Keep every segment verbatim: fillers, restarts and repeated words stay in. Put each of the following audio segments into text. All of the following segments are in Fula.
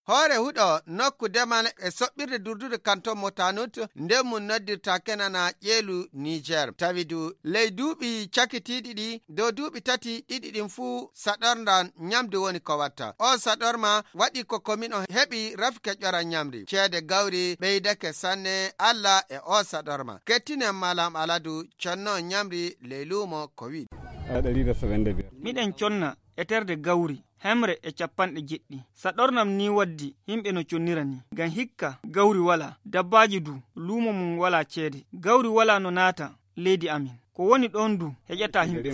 hoore huɗo nokku demal e soɓɓirde durdude kanton mo Tanut nde mum noddirta kenana ƴeelu Niger tawi du ley duuɓi cakitiɗi ɗi dow duuɓi tati ɗiɗi ɗin fuu saɗordan nyamdu woni ko watta. O saɗorma waɗi ko komin o heɓi rafke ƴora nyamri ceede gawri ɓeydake sanne Allah e o saɗorma. Kettinen Malam Aladu conno nyamri ley luumo ko wi miɗen conna e terde gawri hemre e capanɗe jeɗɗi saɗornam ni waddi himɓe no connira ni ngam hikka gawri wala dabbaji du luumo mum wala ceede gawri wala no naata leydi amin ko woni ɗon du heƴata himɓe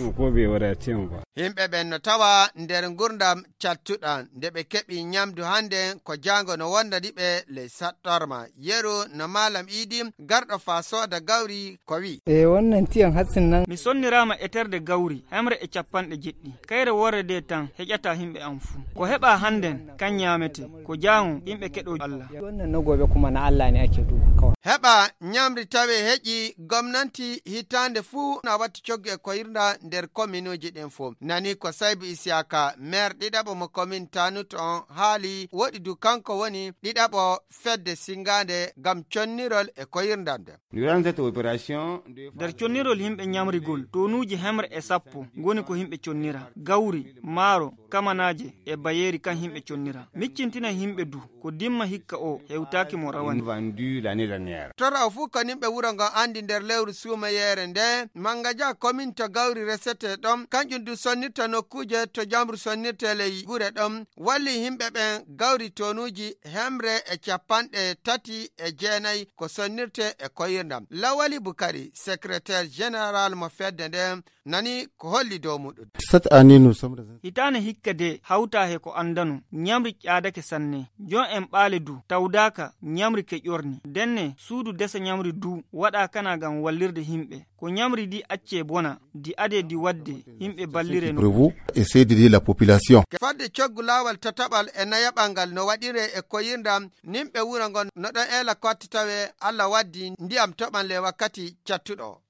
himɓe ɓen no tawa nder gurdam cattuɗan nde ɓe keɓi nyamdu hande ko jango no wonda ɗiɓe ley saɗɗorma yeru no Malam Idi garɗo fa sooda gawri ko wi e wannan tiyan hatsin nan mi sonnirama e terde gawri hemre e capanɗe jeɗɗi kayre worre de tan heƴata himɓe am fuu ko heɓa handen kan nyamete ko jango yimɓe keɗo Allah wannan no gobe kuma na Allah ne ake duba kawai heɓa nyamri tawe heƴi gomnati hitande fuu na watti coggu e koyirda nder kommunuji ɗin fuu nani ko Saybu Isiaka maire ɗiɗaɓo mo commune Tanut on haali woɗi du kanko woni ɗiɗaɓo fedde singade gam connirol e koyirdande nder connirol himɓe nyamrigol tonuji hemre e sappo goni ko himɓe connira gawri maaro kamanaje e bayeri kan himɓe connira miccintina himɓe du ko dimma hikka o hewtaki mo rawani tora fuu ko nimɓe wuro ngon andi nder lewru suumayere nde Mangaja commune to gawri resete ɗon kanƴum du sonnirta nokkuje to jamru sonnirte ley gure ɗon walli himɓe ɓen gawri tonuji hemre e capanɗe tati e jeenayi ko sonnirte e koyirdam. Lawali Bukari secrétaire général mo fedde nde nani ko holli dow muɗum hitane hikka de hawta he ko andano nyamri ƴaadake sanne jon en ɓaale du tawdaka nyamri ke ƴorni denne suudu desa nyamri du waɗa kana gam wallirde himɓe ko nyamri di acce bona di ade di wadde himɓe ballire no essayer d'aider la population fadde coggu lawal tataɓal e nayaɓalngal no waɗire e koyirdam nimɓe wuro ngon no ɗon ela kotti tawe Allah waddi ndiyam toɓanle wakkati cattuɗo